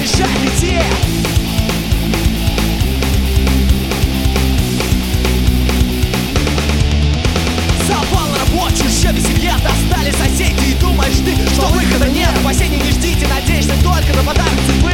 защищает детей. Запал рабочий, щедрый семье достали соседи. И думаешь ты, что выхода нет. Спасения не ждите, надеешься только на подарок судьбы.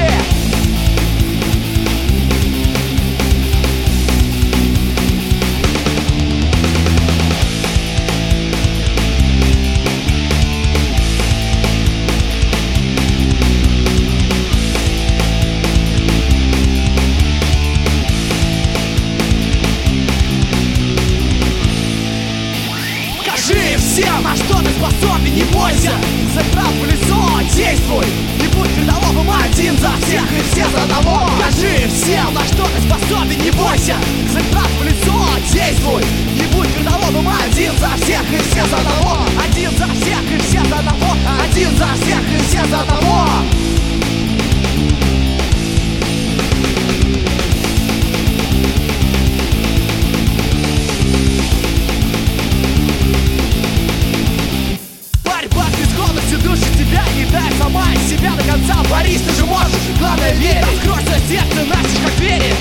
Всем, на что ты способен, не бойся. Затрав в лицо, действуй. Не будь передовым, один за всех и все за одного. Скажи всем, на что ты способен, не бойся. Затрав в лицо, действуй. Не будь передовым, один за всех и все за одного. Один за всех и все за одного. Один за всех и все за одного. Сама из себя до конца борись, ты же можешь. Главное верь, открой свое сердце, настежь как двери.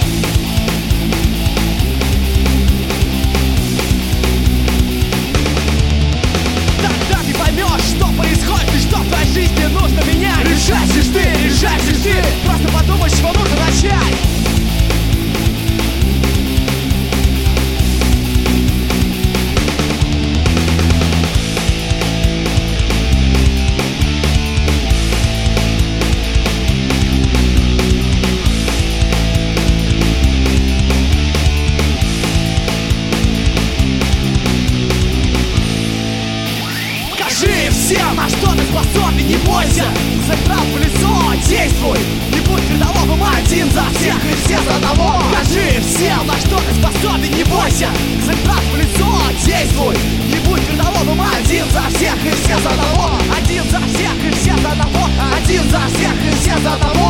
Тогда ты поймешь, что происходит и что в твоей жизни нужно менять. Решайся ж ты, решайся ж ты. Просто подумай, с чего нужно начать. Всем, на что ты способен, не бойся. Затрав в лицо, действуй. Не будь передовым, один за всех и все за одного. Скажи всем, на что ты способен, не бойся. Затрав в лицо, действуй. Не будь передовым, один за всех и все за одного. Один за всех и все за одного. Один за всех и все за одного.